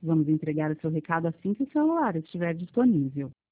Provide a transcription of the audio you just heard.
Vamos entregar o seu recado assim que o celular estiver disponível.